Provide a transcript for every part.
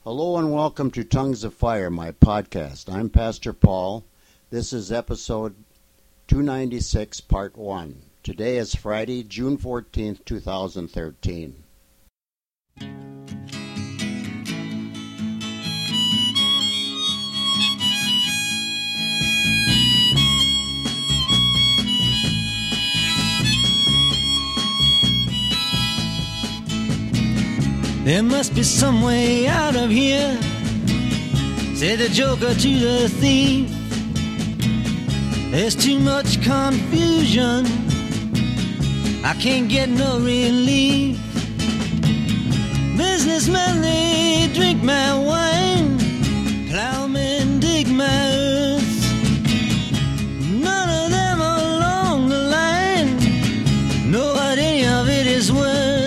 Hello and welcome to Tongues of Fire, my podcast. I'm Pastor Paul. This is episode 296, part 1. Today is Friday, June 14th, 2013. There must be some way out of here, said the joker to the thief. There's too much confusion, I can't get no relief. Businessmen, they drink my wine, plowmen dig my earth. None of them along the line know what any of it is worth.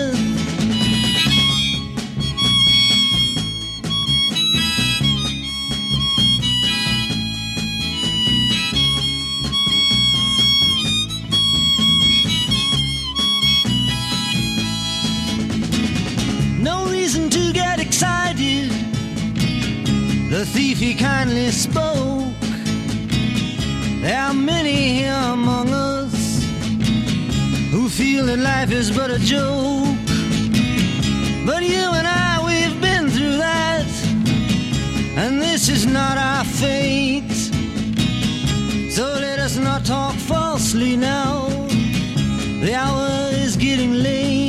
The thief, he kindly spoke. There are many here among us who feel that life is but a joke. But you and I, we've been through that, and this is not our fate. So let us not talk falsely now, the hour is getting late.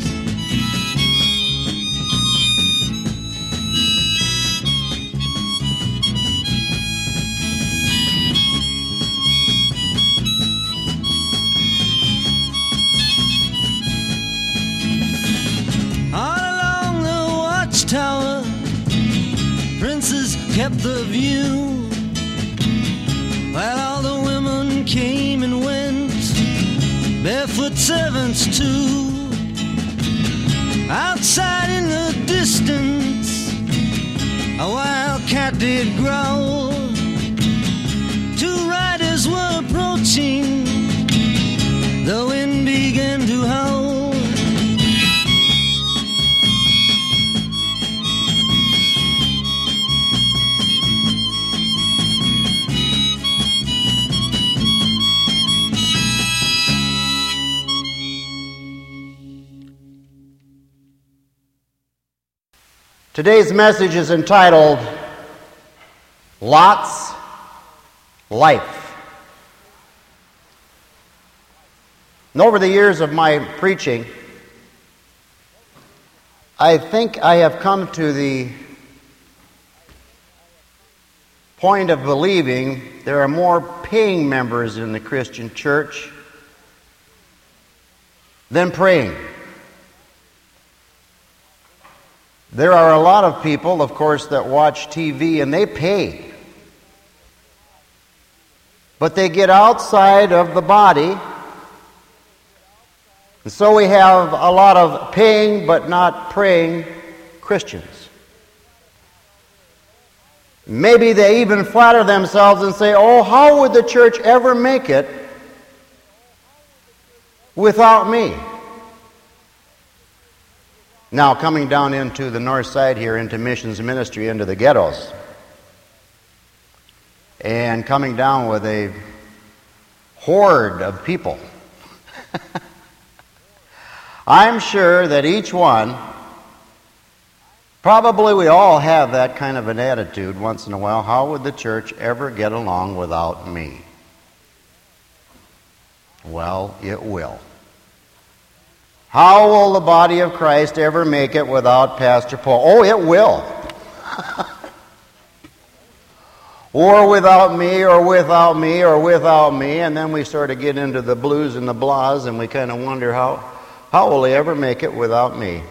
Tower, princes kept the view, while all the women came and went, barefoot servants too. Outside in the distance, a wild cat did growl. Two riders were approaching, the wind began to howl. Today's message is entitled, Lot's Life. And over the years of my preaching, I think I have come to the point of believing there are more paying members in the Christian church than praying. There are a lot of people, of course, that watch TV and they pay. But they get outside of the body. And so we have a lot of paying but not praying Christians. Maybe they even flatter themselves and say, oh, how would the church ever make it without me? Now, coming down into the north side here, into missions ministry, into the ghettos, and coming down with a horde of people, I'm sure that each one, probably we all have that kind of an attitude once in a while. How would the church ever get along without me? Well, it will. How will the body of Christ ever make it without Pastor Paul? Oh, it will. Or without me, or without me, or without me. And then we sort of get into the blues and the blahs, and we kind of wonder how will he ever make it without me?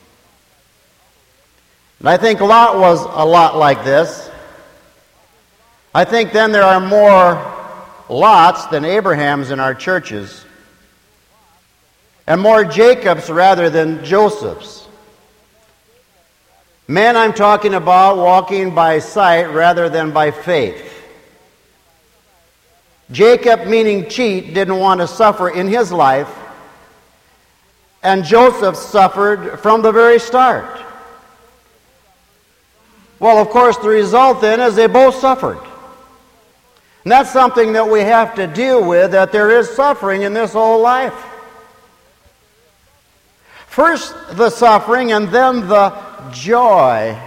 And I think Lot was a lot like this. I think then there are more Lots than Abrahams in our churches, and more Jacobs rather than Josephs. Men I'm talking about walking by sight rather than by faith. Jacob, meaning cheat, didn't want to suffer in his life, and Joseph suffered from the very start. Well, of course, the result then is they both suffered. And that's something that we have to deal with, that there is suffering in this whole life. First the suffering and then the joy.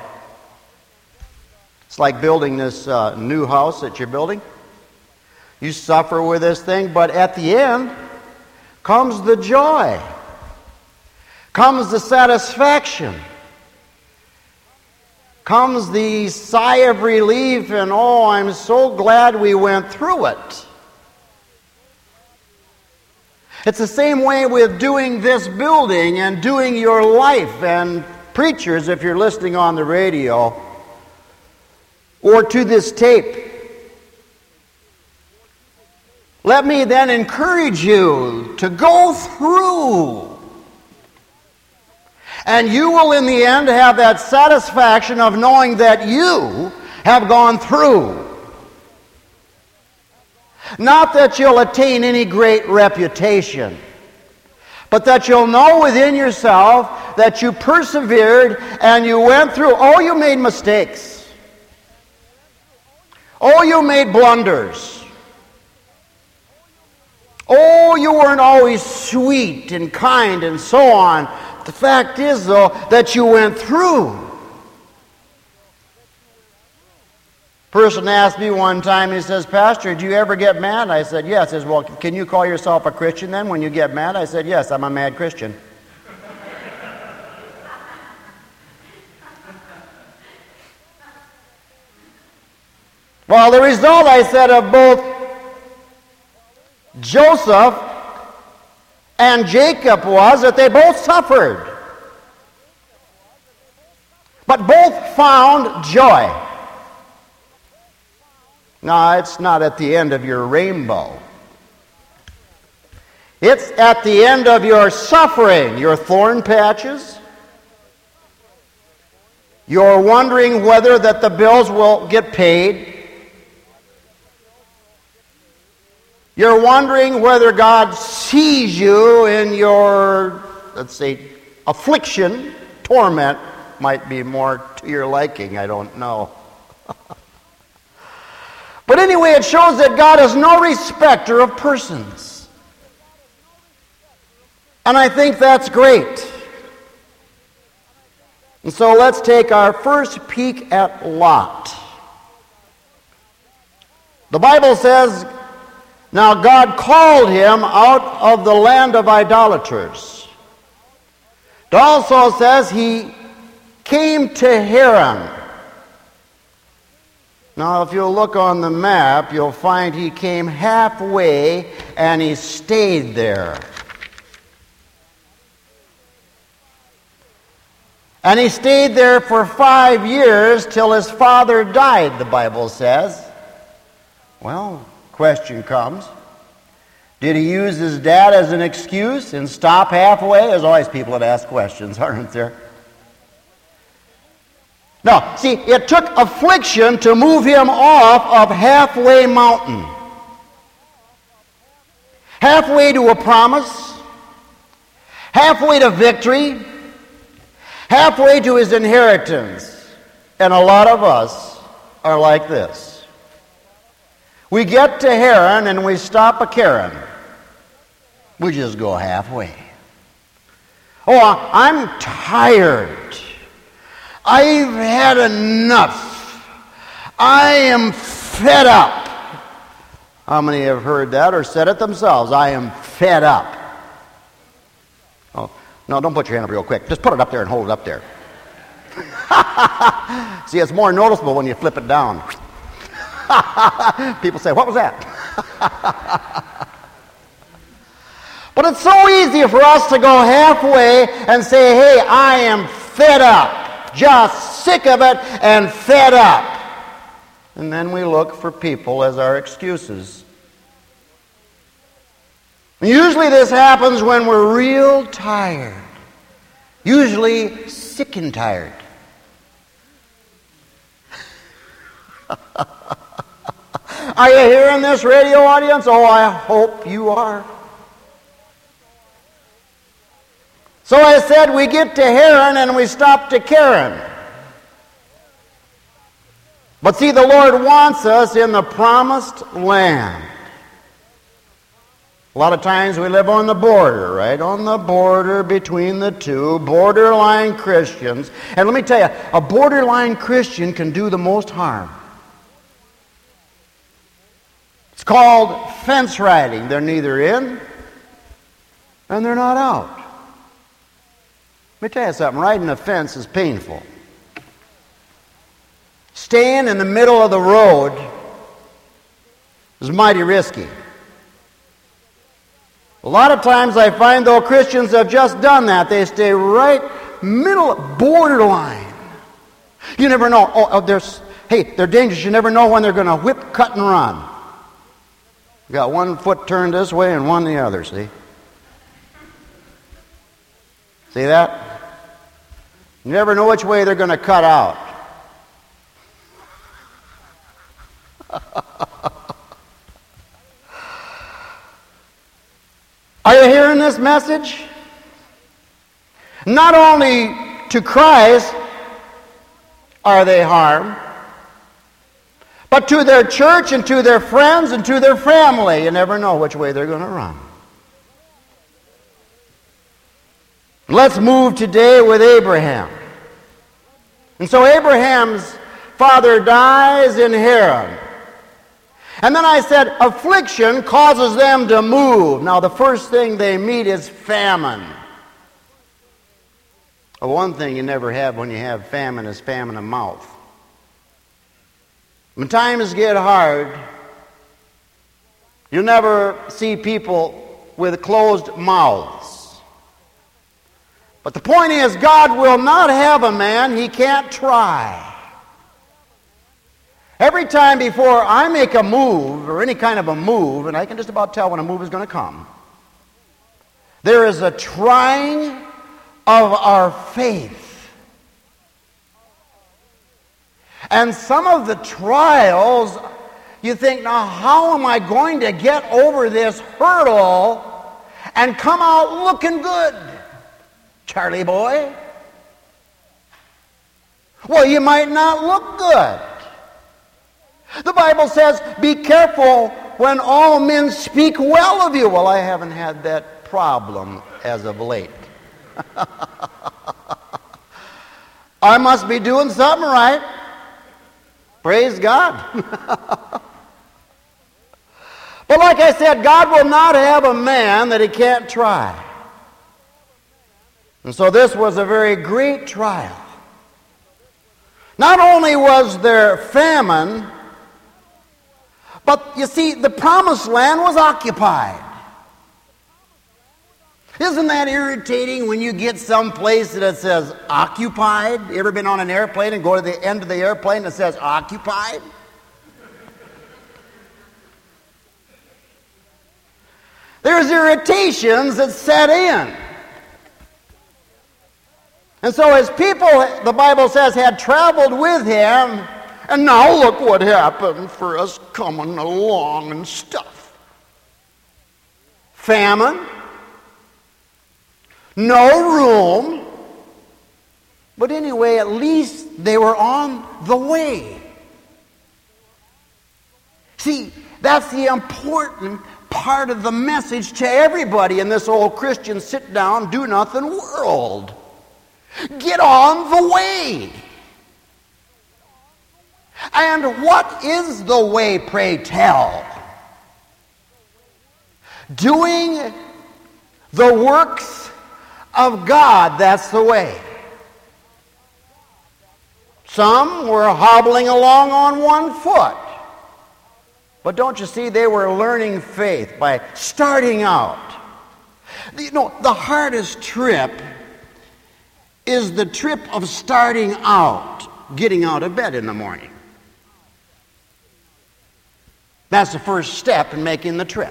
It's like building this new house that you're building. You suffer with this thing, but at the end comes the joy. Comes the satisfaction. Comes the sigh of relief, and oh, I'm so glad we went through it. It's the same way with doing this building and doing your life. And preachers, if you're listening on the radio or to this tape, let me then encourage you to go through. And you will in the end have that satisfaction of knowing that you have gone through. Not that you'll attain any great reputation, but that you'll know within yourself that you persevered and you went through. Oh, you made mistakes. Oh, you made blunders. Oh, you weren't always sweet and kind and so on. The fact is, though, that you went through. A person asked me one time, he says, Pastor, do you ever get mad? I said, yes. He says, well, can you call yourself a Christian then when you get mad? I said, yes, I'm a mad Christian. Well, the result, I said, of both Joseph and Jacob was that they both suffered. But both found joy. No, it's not at the end of your rainbow. It's at the end of your suffering, your thorn patches. You're wondering whether that the bills will get paid. You're wondering whether God sees you in your, let's say, affliction. Torment might be more to your liking, I don't know. But anyway, it shows that God is no respecter of persons. And I think that's great. And so let's take our first peek at Lot. The Bible says, now God called him out of the land of idolaters. It also says he came to Haran. Now if you'll look on the map, you'll find he came halfway and he stayed there. And he stayed there for 5 years till his father died, the Bible says. Well, question comes, did he use his dad as an excuse and stop halfway? There's always people that ask questions, aren't there? No, see, it took affliction to move him off of halfway mountain. Halfway to a promise, halfway to victory, halfway to his inheritance. And a lot of us are like this. We get to Haran and we stop at Charan. We just go halfway. Oh, I'm tired. I've had enough. I am fed up. How many have heard that or said it themselves? I am fed up. Oh, no, don't put your hand up real quick. Just put it up there and hold it up there. See, it's more noticeable when you flip it down. People say, what was that? But it's so easy for us to go halfway and say, hey, I am fed up. Just sick of it and fed up. And then we look for people as our excuses. Usually this happens when we're real tired. Usually sick and tired. Are you here in this radio audience? Oh, I hope you are. So I said we get to Haran and we stop to Charan. But see, the Lord wants us in the promised land. A lot of times we live on the border, right? On the border between the two, borderline Christians. And let me tell you, a borderline Christian can do the most harm. It's called fence riding. They're neither in and they're not out. Let me tell you something, riding a fence is painful. Staying in the middle of the road is mighty risky. A lot of times I find, though, Christians have just done that. They stay right middle, borderline. You never know. They're dangerous. You never know when they're going to whip, cut, and run. You got one foot turned this way and one the other, see? See that? You never know which way they're going to cut out. Are you hearing this message? Not only to Christ are they harm, but to their church and to their friends and to their family. You never know which way they're going to run. Let's move today with Abraham. And so Abraham's father dies in Haran. And then I said, affliction causes them to move. Now, the first thing they meet is famine. Well, one thing you never have when you have famine is famine of mouth. When times get hard, you'll never see people with closed mouths. But the point is, God will not have a man he can't try. Every time before I make a move, or any kind of a move, and I can just about tell when a move is going to come, there is a trying of our faith. And some of the trials, you think, now how am I going to get over this hurdle and come out looking good, Charlie boy? Well, you might not look good. The Bible says, be careful when all men speak well of you. Well, I haven't had that problem as of late. I must be doing something right. Praise God. But like I said, God will not have a man that he can't try. And so this was a very great trial. Not only was there famine, but you see, the promised land was occupied. Isn't that irritating when you get someplace that says occupied? You ever been on an airplane and go to the end of the airplane and it says occupied? There's irritations that set in. And so his people, the Bible says, had traveled with him. And now look what happened for us coming along and stuff. Famine. No room. But anyway, at least they were on the way. See, that's the important part of the message to everybody in this old Christian sit-down, do-nothing world. Get on the way. And what is the way, pray tell? Doing the works of God, that's the way. Some were hobbling along on one foot. But don't you see, they were learning faith by starting out. You know, the hardest trip is the trip of starting out, getting out of bed in the morning. That's the first step in making the trip.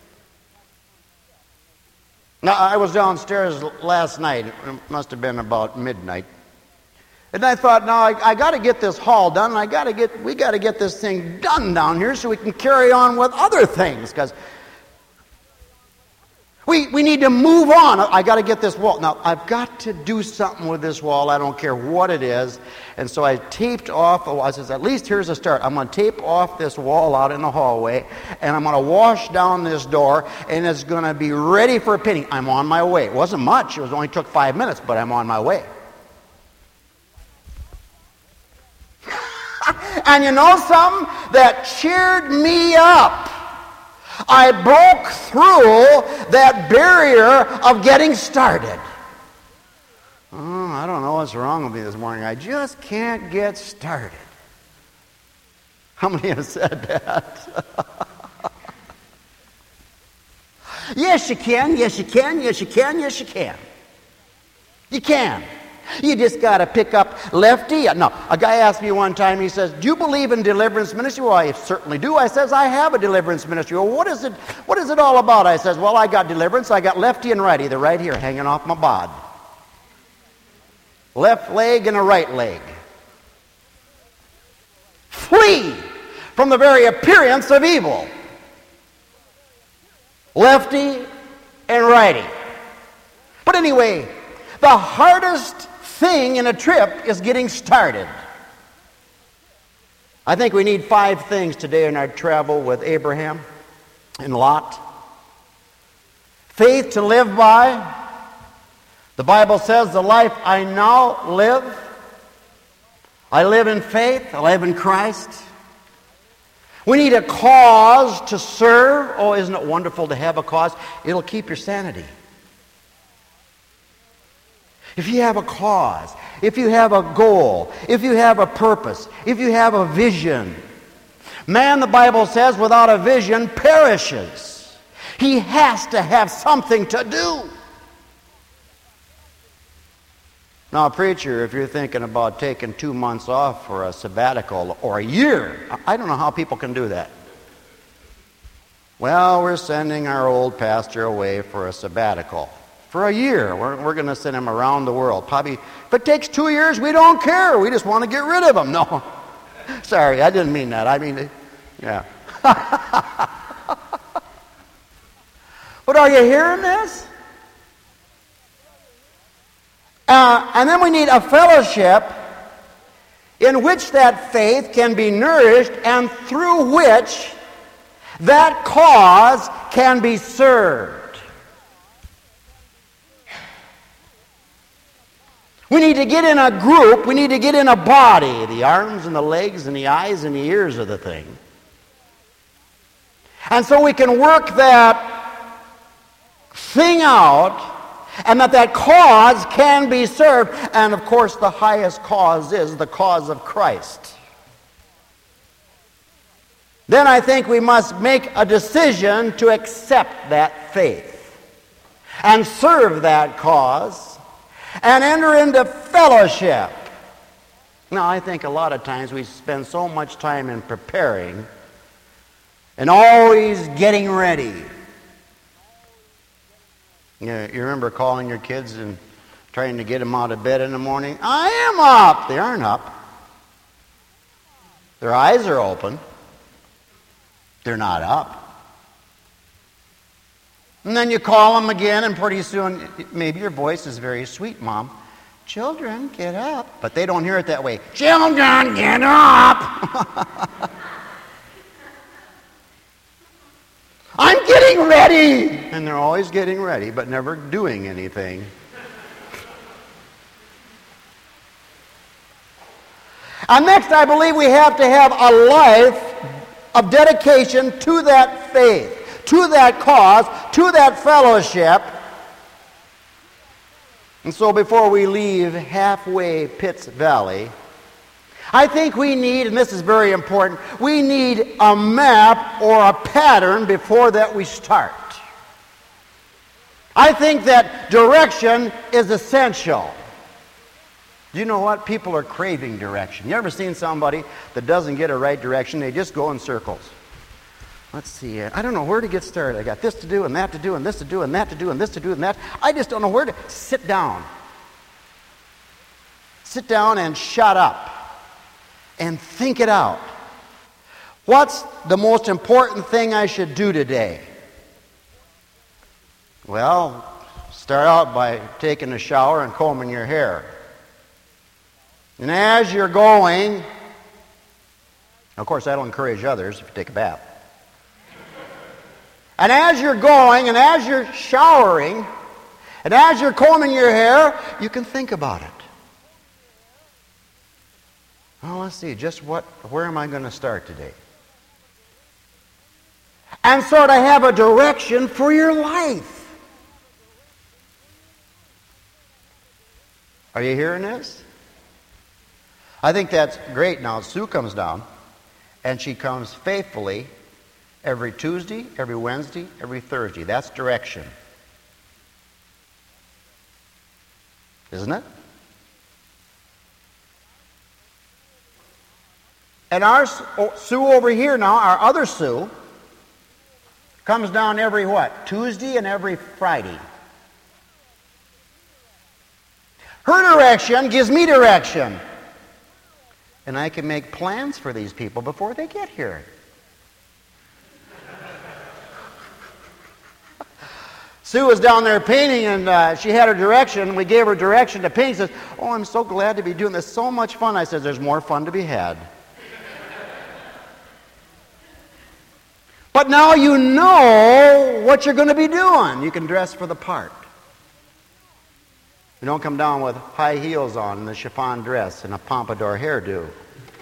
Now, I was downstairs last night. It must have been about midnight. And I thought, now I got to get this haul done. We got to get this thing done down here so we can carry on with other things. Because We need to move on. I got to get this wall. Now, I've got to do something with this wall. I don't care what it is. And so I taped off. I says, at least here's a start. I'm going to tape off this wall out in the hallway, and I'm going to wash down this door, and it's going to be ready for painting. I'm on my way. It wasn't much. It only took 5 minutes, but I'm on my way. And you know something? That cheered me up. I broke through that barrier of getting started. Oh, I don't know what's wrong with me this morning. I just can't get started. How many have said that? Yes, you can. Yes, you can. Yes, you can. Yes, you can. You can. You just got to pick up Lefty. No, a guy asked me one time, he says, do you believe in deliverance ministry? Well, I certainly do. I says, I have a deliverance ministry. Well, what is it all about? I says, well, I got deliverance. I got lefty and righty. They're right here hanging off my bod. Left leg and a right leg. Flee from the very appearance of evil. Lefty and righty. But anyway, the hardest thing in a trip is getting started. I think we need 5 things today in our travel with Abraham and Lot. Faith to live by. The Bible says, the life I now live, I live in faith, I live in Christ. We need a cause to serve. Oh, isn't it wonderful to have a cause? It'll keep your sanity. If you have a cause, if you have a goal, if you have a purpose, if you have a vision. Man, the Bible says, without a vision perishes. He has to have something to do. Now, preacher, if you're thinking about taking 2 months off for a sabbatical or a year, I don't know how people can do that. Well, we're sending our old pastor away for a sabbatical. For a year, we're going to send him around the world. Probably, if it takes 2 years, we don't care. We just want to get rid of him. No, sorry, I didn't mean that. I mean, yeah. But are you hearing this? And then we need a fellowship in which that faith can be nourished and through which that cause can be served. We need to get in a group, we need to get in a body, the arms and the legs and the eyes and the ears of the thing. And so we can work that thing out, and that cause can be served. And of course the highest cause is the cause of Christ. Then I think we must make a decision to accept that faith and serve that cause and enter into fellowship. Now, I think a lot of times we spend so much time in preparing and always getting ready. You remember calling your kids and trying to get them out of bed in the morning? I am up. They aren't up. Their eyes are open. They're not up. And then you call them again, and pretty soon, maybe your voice is very sweet, Mom. Children, get up. But they don't hear it that way. Children, get up. I'm getting ready. And they're always getting ready, but never doing anything. And next, I believe we have to have a life of dedication to that faith, to that cause, to that fellowship. And so before we leave halfway Pitts Valley, I think we need, and this is very important, we need a map or a pattern before that we start. I think that direction is essential. Do you know what? People are craving direction. You ever seen somebody that doesn't get a right direction? They just go in circles. Let's see. I don't know where to get started. I got this to do and that to do and this to do and that to do and this to do and that. I just don't know where to sit down. Sit down and shut up and think it out. What's the most important thing I should do today? Well, start out by taking a shower and combing your hair. And as you're going, of course, I don't encourage others if you take a bath. And as you're going, and as you're showering, and as you're combing your hair, you can think about it. Well, let's see, where am I going to start today? And sort of have a direction for your life. Are you hearing this? I think that's great. Now, Sue comes down, and she comes faithfully every Tuesday, every Wednesday, every Thursday. That's direction. Isn't it? And our Sue over here now, our other Sue, comes down every what? Tuesday and every Friday. Her direction gives me direction. And I can make plans for these people before they get here. Sue was down there painting, and she had her direction. We gave her direction to paint. She says, "Oh, I'm so glad to be doing this. So much fun." I said, "There's more fun to be had." But now you know what you're going to be doing. You can dress for the part. You don't come down with high heels on and a chiffon dress and a pompadour hairdo.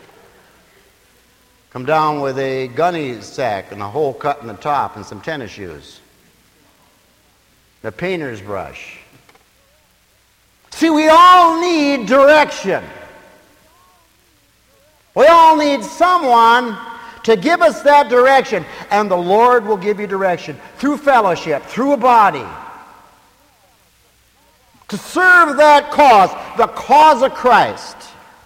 Come down with a gunny sack and a hole cut in the top and some tennis shoes. The painter's brush. See, we all need direction. We all need someone to give us that direction. And the Lord will give you direction through fellowship, through a body. To serve that cause, the cause of Christ.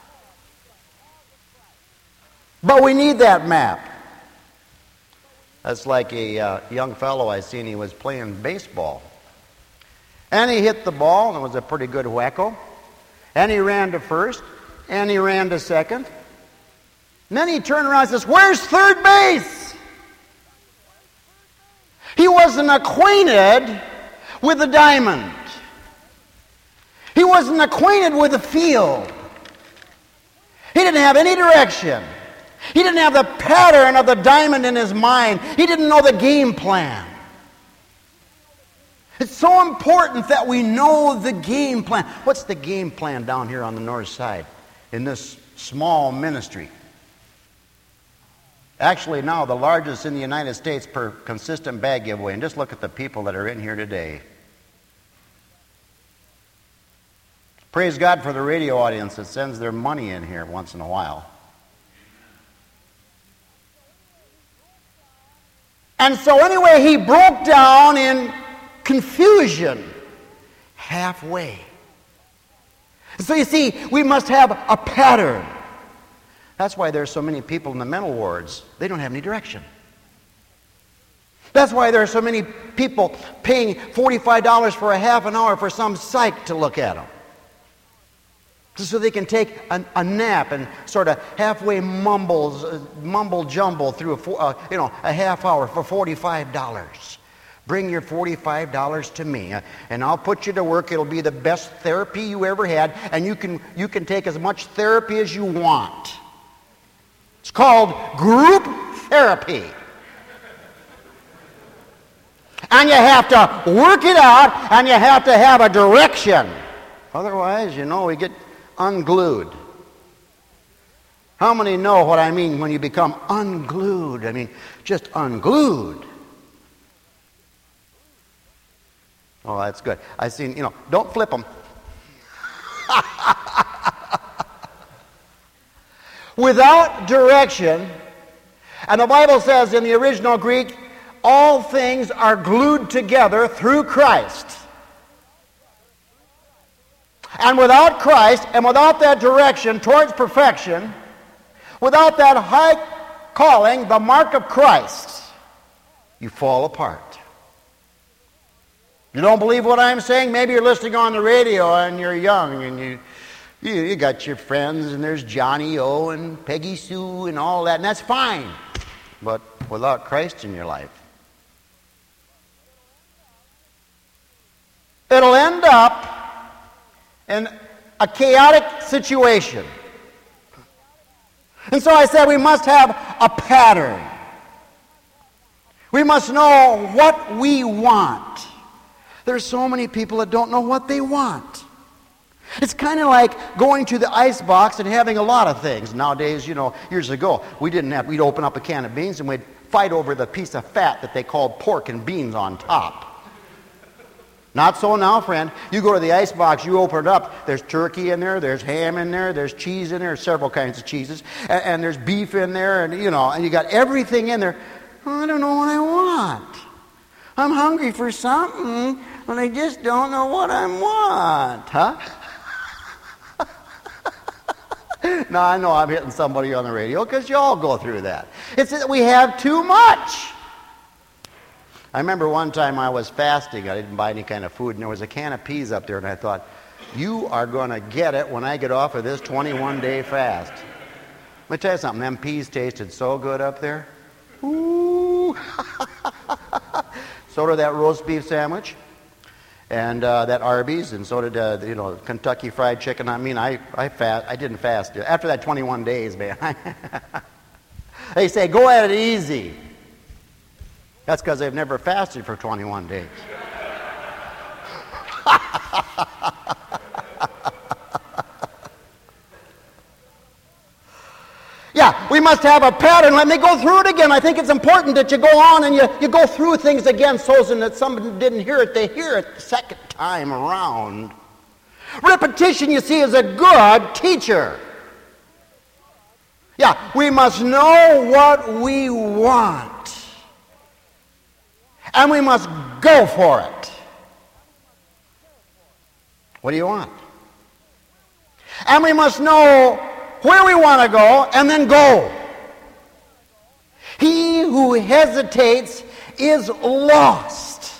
But we need that map. That's like a young fellow I seen, he was playing baseball. And he hit the ball, and it was a pretty good wacko. And he ran to first, and he ran to second. And then he turned around and says, "Where's third base?" He wasn't acquainted with the diamond. He wasn't acquainted with the field. He didn't have any direction. He didn't have the pattern of the diamond in his mind. He didn't know the game plan. It's so important that we know the game plan. What's the game plan down here on the north side in this small ministry? Actually, now the largest in the United States per consistent bag giveaway. And just look at the people that are in here today. Praise God for the radio audience that sends their money in here once in a while. And so anyway, he broke down in confusion halfway. So you see, we must have a pattern. That's why there's so many people in the mental wards. They don't have any direction. That's why there are so many people paying $45 for a half an hour for some psych to look at them. So they can take a nap and sort of halfway mumble jumble through a half hour for $45. Bring your $45 to me, and I'll put you to work. It'll be the best therapy you ever had, and you can take as much therapy as you want. It's called group therapy. And you have to work it out, and you have to have a direction. Otherwise, we get unglued. How many know what I mean when you become unglued? I mean, just unglued. Oh, that's good. I've seen, don't flip them. Without direction, and the Bible says in the original Greek, all things are glued together through Christ. And without Christ, and without that direction towards perfection, without that high calling, the mark of Christ, you fall apart. You don't believe what I'm saying? Maybe you're listening on the radio and you're young and you got your friends and there's Johnny O and Peggy Sue and all that, and that's fine. But without Christ in your life, it'll end up in a chaotic situation. And so I said we must have a pattern. We must know what we want. There's so many people that don't know what they want. It's kind of like going to the ice box and having a lot of things. Nowadays, years ago, we'd open up a can of beans and we'd fight over the piece of fat that they called pork and beans on top. Not so now, friend. You go to the ice box, you open it up, there's turkey in there, there's ham in there, there's cheese in there, several kinds of cheeses, and there's beef in there, and you got everything in there. I don't know what I want. I'm hungry for something, but I just don't know what I want, huh? Now, I know I'm hitting somebody on the radio because you all go through that. It's that we have too much. I remember one time I was fasting. I didn't buy any kind of food, and there was a can of peas up there, and I thought, you are going to get it when I get off of this 21-day fast. Let me tell you something. Them peas tasted so good up there. Ooh. So did that roast beef sandwich. And that Arby's, and so did Kentucky Fried Chicken. I mean, I didn't fast after that 21 days, man. They say go at it easy. That's because they've never fasted for 21 days. Yeah, we must have a pattern. Let me go through it again. I think it's important that you go on and you go through things again so that somebody didn't hear it, they hear it the second time around. Repetition, you see, is a good teacher. Yeah, we must know what we want. And we must go for it. What do you want? And we must know where we want to go, and then go. He who hesitates is lost.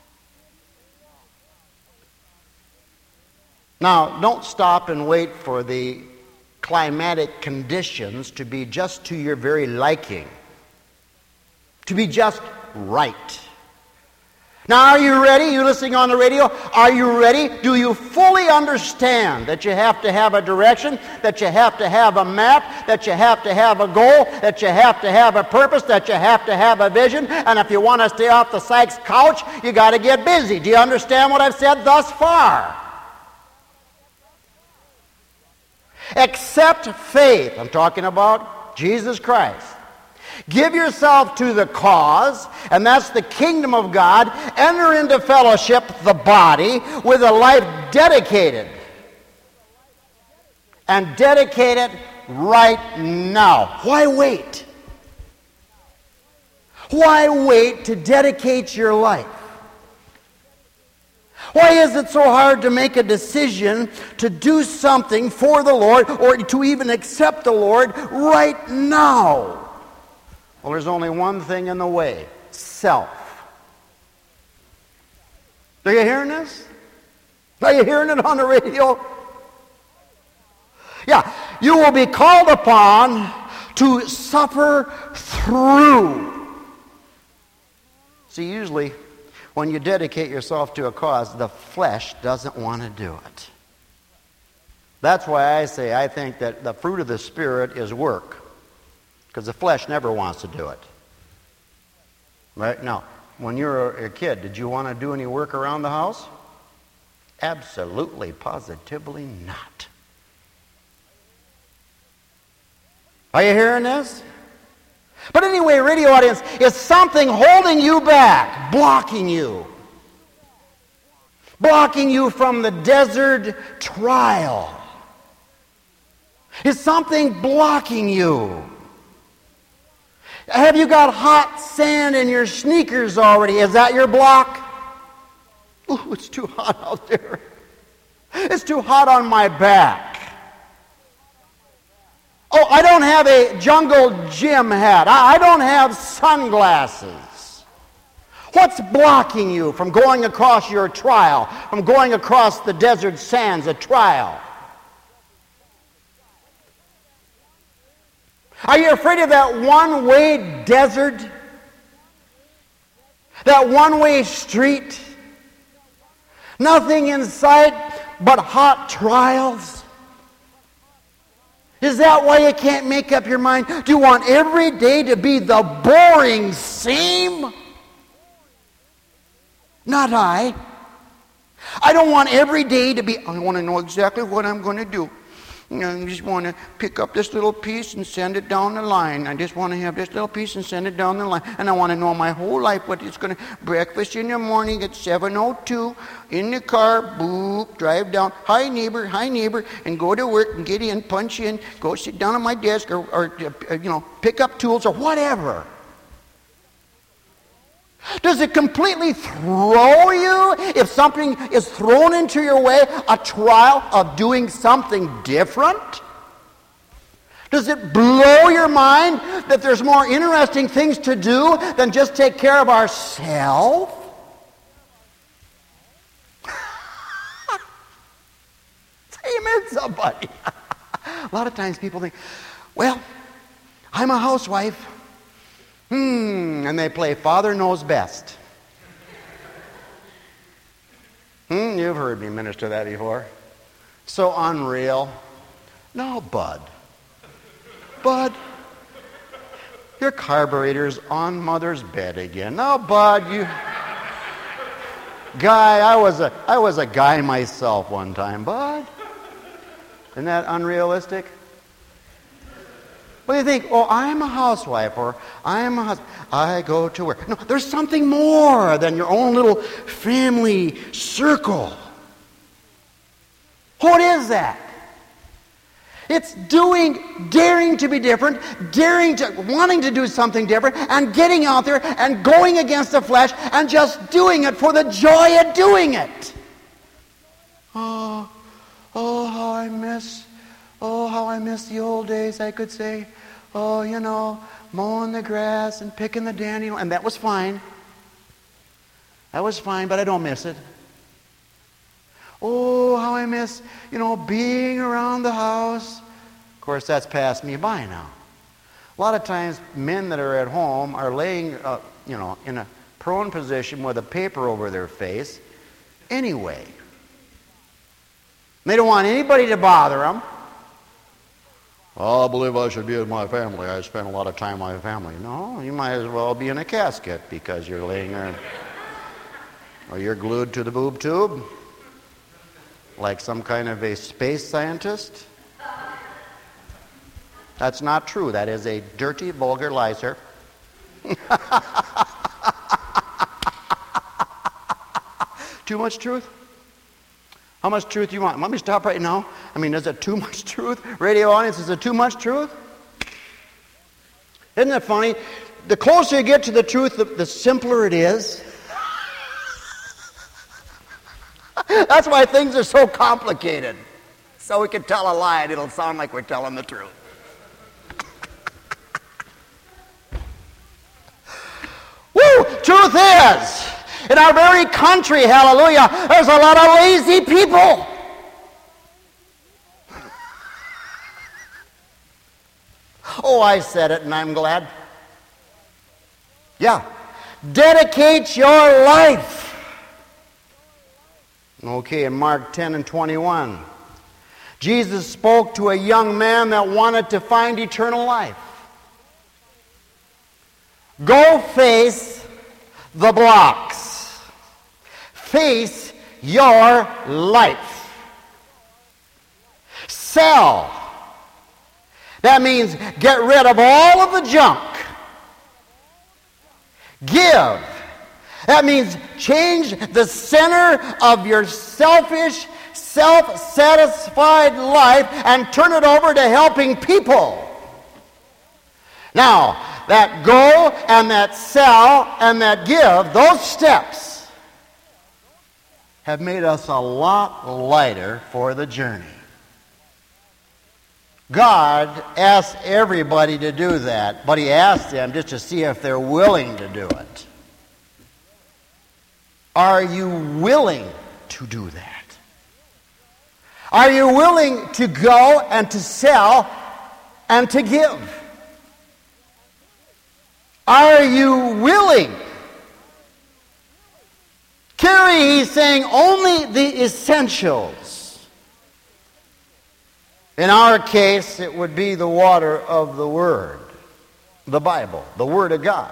Now, don't stop and wait for the climatic conditions to be just to your very liking, to be just right. Now, are you ready? You listening on the radio? Are you ready? Do you fully understand that you have to have a direction, that you have to have a map, that you have to have a goal, that you have to have a purpose, that you have to have a vision, and if you want to stay off the Sykes couch, you got to get busy. Do you understand what I've said thus far? Accept faith. I'm talking about Jesus Christ. Give yourself to the cause, and that's the kingdom of God. Enter into fellowship, the body, with a life dedicated. And dedicate it right now. Why wait? Why wait to dedicate your life? Why is it so hard to make a decision to do something for the Lord or to even accept the Lord right now? Well, there's only one thing in the way: self. Are you hearing this? Are you hearing it on the radio? Yeah, you will be called upon to suffer through. See, usually when you dedicate yourself to a cause, the flesh doesn't want to do it. That's why I think that the fruit of the Spirit is work. Because the flesh never wants to do it. Right? Now, when you were a kid, did you want to do any work around the house? Absolutely, positively not. Are you hearing this? But anyway, radio audience, is something holding you back, blocking you from the desert trial? Is something blocking you? Have you got hot sand in your sneakers already? Is that your block? Ooh, it's too hot out there. It's too hot on my back. Oh, I don't have a jungle gym hat. I don't have sunglasses. What's blocking you from going across your trial, from going across the desert sands, a trial? Are you afraid of that one-way desert? That one-way street? Nothing in sight but hot trials. Is that why you can't make up your mind? Do you want every day to be the boring same? Not I. I don't want every day to be, I want to know exactly what I'm going to do. I just want to pick up this little piece and send it down the line. I just want to have this little piece and send it down the line. And I want to know my whole life what it's going to... Breakfast in the morning at 7:02, in the car, boop, drive down. Hi, neighbor, and go to work and get in, punch in, go sit down at my desk or pick up tools or whatever. Does it completely throw you if something is thrown into your way, a trial of doing something different? Does it blow your mind that there's more interesting things to do than just take care of ourselves? Amen, somebody. A lot of times people think, well, I'm a housewife. And they play Father Knows Best. You've heard me minister that before. So unreal. No, Bud. Bud, your carburetor's on Mother's bed again. No, Bud, you... Guy, I was a guy myself one time, Bud. Isn't that unrealistic? What do you think? Oh, I'm a housewife, or I'm a husband. I go to work. No, there's something more than your own little family circle. What is that? It's daring to be different, wanting to do something different, and getting out there and going against the flesh and just doing it for the joy of doing it. Oh, how I miss the old days, I could say. Oh, mowing the grass and picking the dandelion. And that was fine. That was fine, but I don't miss it. Oh, how I miss, being around the house. Of course, that's passed me by now. A lot of times, men that are at home are laying, in a prone position with a paper over their face anyway. They don't want anybody to bother them. Oh, I believe I should be with my family. I spend a lot of time with my family. No, you might as well be in a casket because you're laying there. Or you're glued to the boob tube like some kind of a space scientist. That's not true. That is a dirty, vulgar lie, sir. Too much truth? How much truth do you want? Want me to stop right now? Is it too much truth? Radio audience, is it too much truth? Isn't that funny? The closer you get to the truth, the simpler it is. That's why things are so complicated. So we can tell a lie and it'll sound like we're telling the truth. Woo! Truth is, in our very country, hallelujah, there's a lot of lazy people. Oh, I said it and I'm glad. Yeah. Dedicate your life. Okay, in Mark 10 and 21, Jesus spoke to a young man that wanted to find eternal life. Go face the blocks. Face your life. Sell. That means get rid of all of the junk. Give. That means change the center of your selfish, self-satisfied life and turn it over to helping people. Now, that go and that sell and that give, those steps have made us a lot lighter for the journey. God asks everybody to do that, but He asks them just to see if they're willing to do it. Are you willing to do that? Are you willing to go and to sell and to give? Are you willing Carry, he's saying, only the essentials. In our case, it would be the water of the Word, the Bible, the Word of God.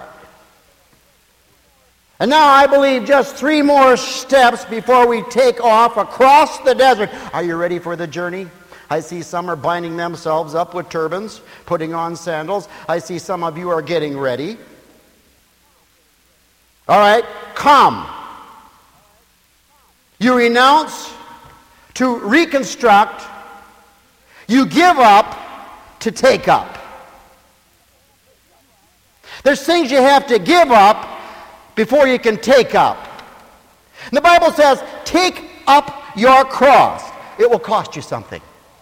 And now I believe just 3 more steps before we take off across the desert. Are you ready for the journey? I see some are binding themselves up with turbans, putting on sandals. I see some of you are getting ready. All right, come. You renounce to reconstruct. You give up to take up. There's things you have to give up before you can take up. And the Bible says, take up your cross. It will cost you something.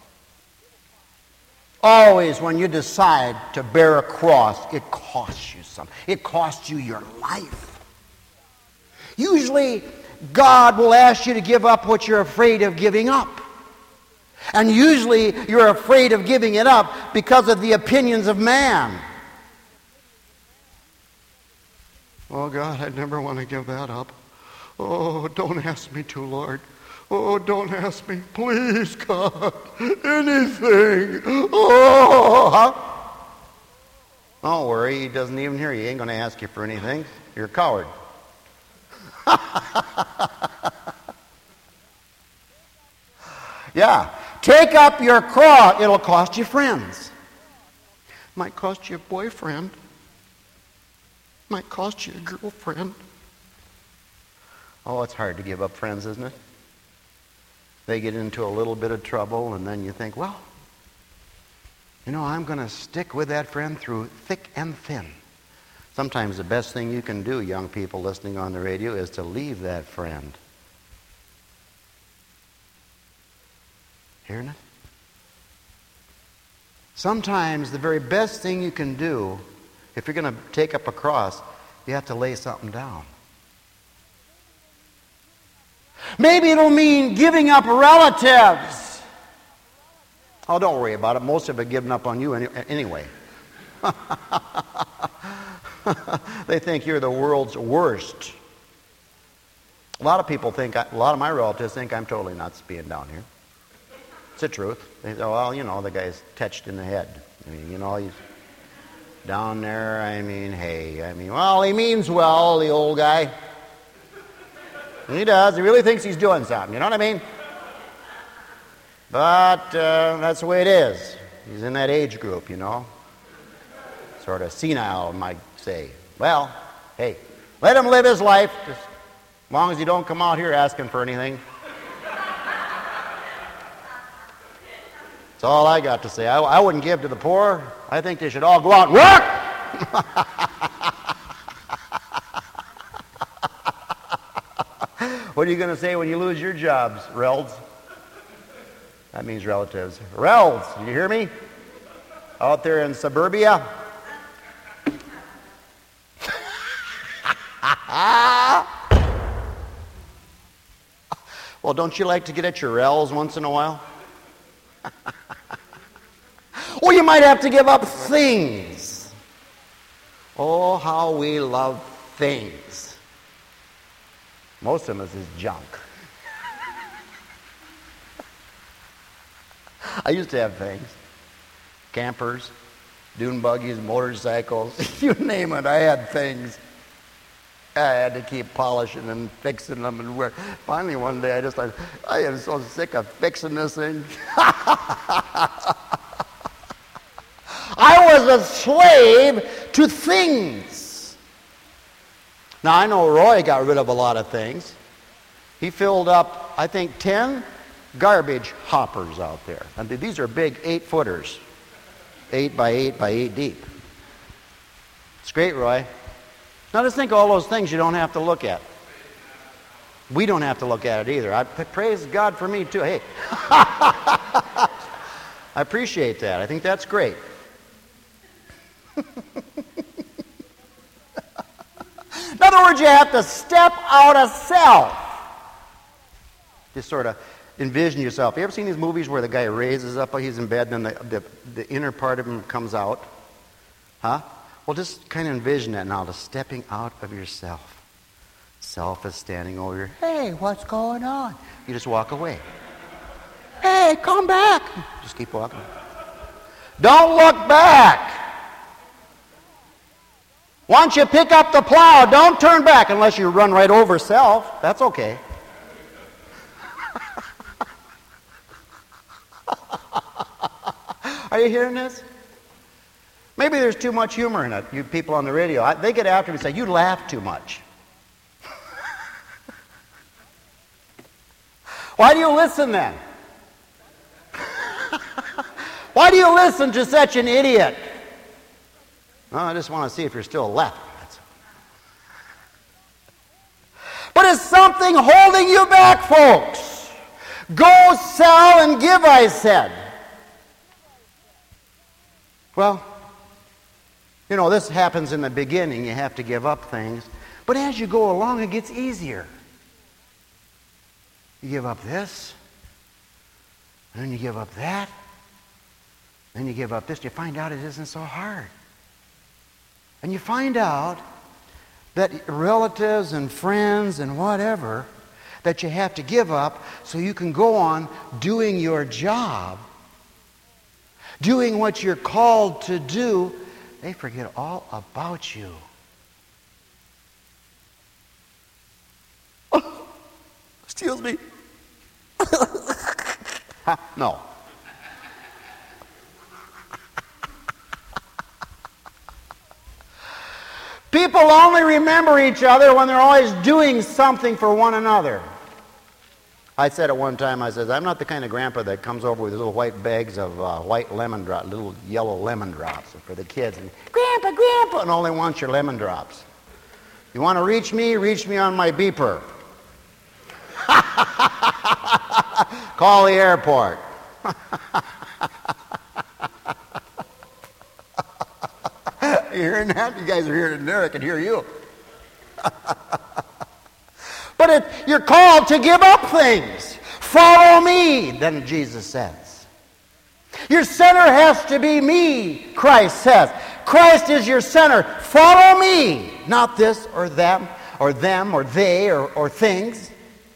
Always when you decide to bear a cross, it costs you something. It costs you your life. Usually, God will ask you to give up what you're afraid of giving up. And usually, you're afraid of giving it up because of the opinions of man. Oh, God, I never want to give that up. Oh, don't ask me to, Lord. Oh, don't ask me. Please, God. Anything. Oh. Don't worry. He doesn't even hear you. He ain't going to ask you for anything. You're a coward. Yeah. Take up your cross. It'll cost you friends. Might cost you a boyfriend. Might cost you a girlfriend. Oh, it's hard to give up friends, isn't it? They get into a little bit of trouble, and then you think, well, you know, I'm going to stick with that friend through thick and thin. Sometimes the best thing you can do, young people listening on the radio, is to leave that friend. Hearing it? Sometimes the very best thing you can do, if you're going to take up a cross, you have to lay something down. Maybe it'll mean giving up relatives. Oh, don't worry about it. Most of it given up on you anyway. They think you're the world's worst. A lot of people think, a lot of my relatives think I'm totally nuts being down here. It's the truth. They say, well, you know, the guy's touched in the head. I mean, you know, he's down there. I mean, hey. I mean, well, he means well, the old guy. He does. He really thinks he's doing something. You know what I mean? But that's the way it is. He's in that age group, you know. Sort of senile, might say. Well, hey, let him live his life, just as long as you don't come out here asking for anything. That's all I got to say. I wouldn't give to the poor. I think they should all go out and work. What are you going to say when you lose your jobs, Relds? That means relatives. Relds, do you hear me? Out there in suburbia? Well, don't you like to get at your Rells once in a while? Or you might have to give up things. Oh, how we love things. Most of us is junk. I used to have things. Campers, dune buggies, motorcycles, you name it, I had things. I had to keep polishing and fixing them and wear. Finally one day I am so sick of fixing this thing. I was a slave to things. Now I know Roy got rid of a lot of things. He filled up, I think, 10 garbage hoppers out there. And these are big 8-footers. 8 by 8 by 8 deep. It's great, Roy. Now just think of all those things you don't have to look at. We don't have to look at it either. I praise God for me too. Hey. I appreciate that. I think that's great. In other words, you have to step out of self. Just sort of envision yourself. You ever seen these movies where the guy raises up, he's in bed, and then the inner part of him comes out? Huh? Well, just kind of envision that now, the stepping out of yourself. Self is standing over here. Hey, what's going on? You just walk away. Hey, come back. Just keep walking. Don't look back. Once you pick up the plow, don't turn back unless you run right over self. That's okay. Are you hearing this? Maybe there's too much humor in it. You people on the radio, they get after me and say, you laugh too much. Why do you listen then? Why do you listen to such an idiot? Well, I just want to see if you're still left. But it's something holding you back, folks. Go sell and give, I said. Well, you know, this happens in the beginning. You have to give up things. But as you go along, it gets easier. You give up this, and then you give up that, then you give up this. You find out it isn't so hard. And you find out that relatives and friends and whatever that you have to give up so you can go on doing your job, doing what you're called to do, they forget all about you. Excuse me. No. People only remember each other when they're always doing something for one another. I said at one time, I said, I'm not the kind of grandpa that comes over with little white bags of white lemon drops, little yellow lemon drops for the kids. And, Grandpa, Grandpa, and only wants your lemon drops. You want to reach me on my beeper. Call the airport. You hearing that? You guys are hearing it there. I can hear you. But you're called to give up things. Follow me, then Jesus says. Your center has to be me, Christ says. Christ is your center. Follow me. Not this or them or they or things.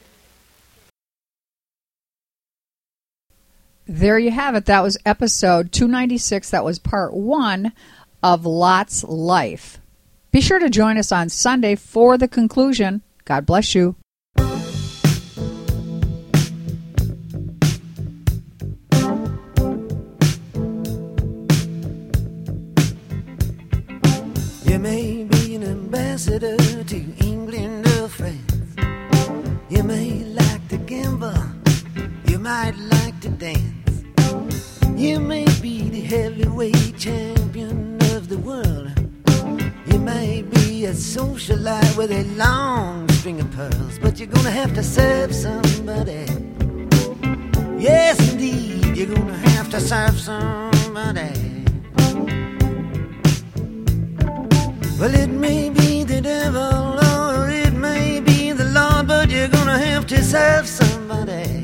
There you have it. That was episode 296. That was part 1 of Lot's Life. Be sure to join us on Sunday for the conclusion. God bless you. You may be an ambassador to England or France. You may like to gamble. You might like to dance. You may be the heavyweight champion of the world. You may be a socialite with a long string of pearls, but you're gonna have to serve somebody. Yes, indeed, you're gonna have to serve somebody. Well, it may be the devil or it may be the Lord, but you're gonna have to serve somebody.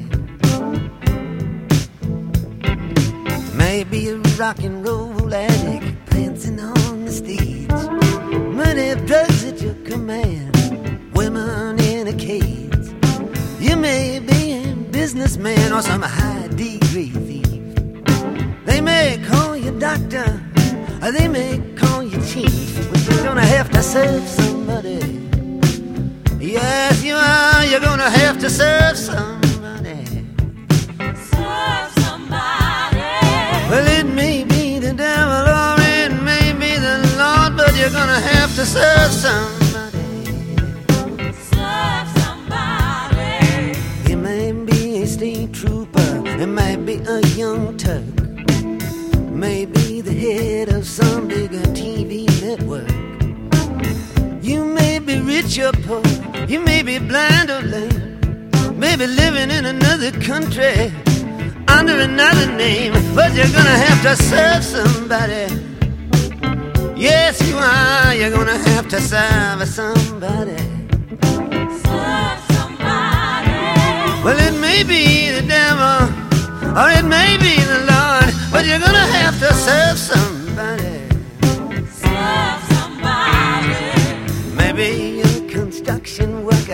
Maybe a rock and roll addict prancing on the stage, money, drugs at your command, women in a cage. You may be a businessman or some high degree thief. They may call you doctor or they may call you chief, but you're gonna have to serve somebody. Yes, you are. You're gonna have to serve somebody. Serve somebody. Well, it may be the devil or it may be the Lord, but you're gonna have to serve somebody. Serve somebody. You may be a state trooper, it might be a young Turk, maybe the head of some bigger TV network. You may be rich or poor, you may be blind or lame, maybe living in another country under another name, but you're gonna have to serve somebody. Yes, you are. You're gonna have to serve somebody. Serve somebody. Well, it may be the devil or it may be the Lord, but you're gonna have to serve somebody. Serve somebody. Maybe a construction worker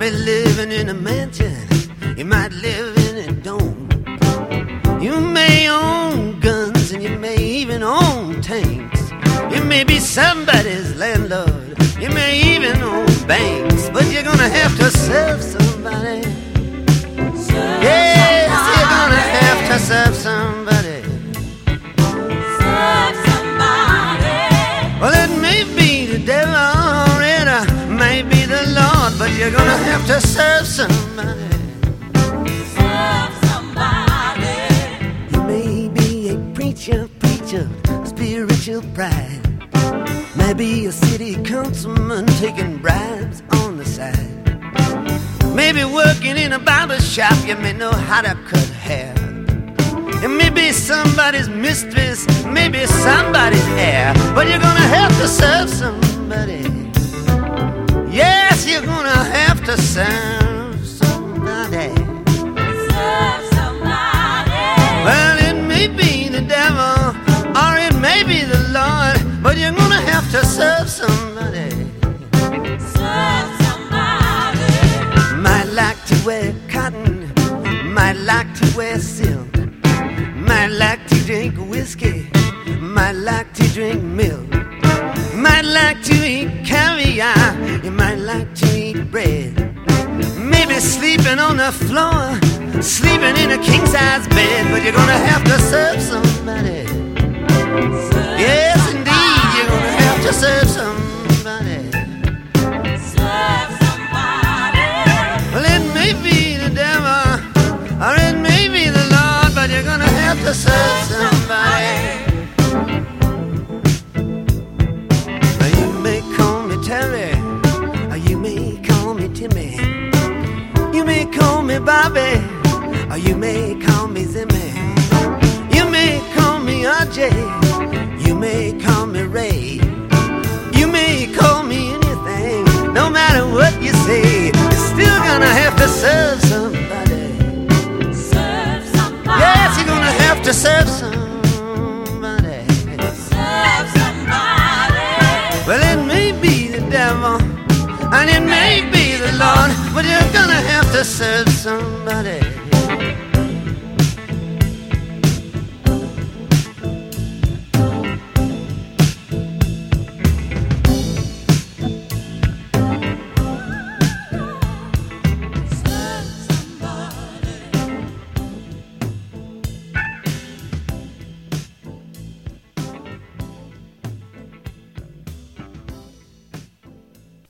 be living in a mansion, you might live in a dome. You may own guns and you may even own tanks. You may be somebody's landlord, you may even own banks, but you're gonna have to serve somebody. Yes, you're gonna have to serve somebody. Serve somebody. Well, it may be the devil or it may be the Lord, but you're gonna have to serve somebody. Serve somebody. You may be a preacher, spiritual pride. Maybe a city councilman taking bribes on the side. Maybe working in a barber shop, you may know how to cut hair. You may be somebody's mistress, maybe somebody's heir, but you're gonna have to serve somebody. Yes, you're gonna have to serve somebody. Serve somebody. Well, it may be the devil or it may be the Lord, but you're gonna have to serve somebody. Serve somebody. Might like to wear cotton, might like to wear silk, might like to drink whiskey, might like to drink milk, might like to eat caviar, you might like to eat bread. Maybe sleeping on the floor, sleeping in a king-size bed, but you're gonna have to serve somebody. Yes, indeed, you're gonna have to serve somebody. Serve somebody. Well, it may be the devil or it may be the Lord, but you're gonna have to serve somebody. Now, you may call me Terry, or you may call me Timmy. You may call me Bobby, or you may call me Zimmy. You may call me RJ, you may call me Ray. You may call me anything, no matter what you say, you're still gonna have to serve somebody. Serve somebody. Yes, you're gonna have to serve somebody. Serve somebody. Well, it may be the devil, and it may be the Lord, but you're gonna have to serve somebody.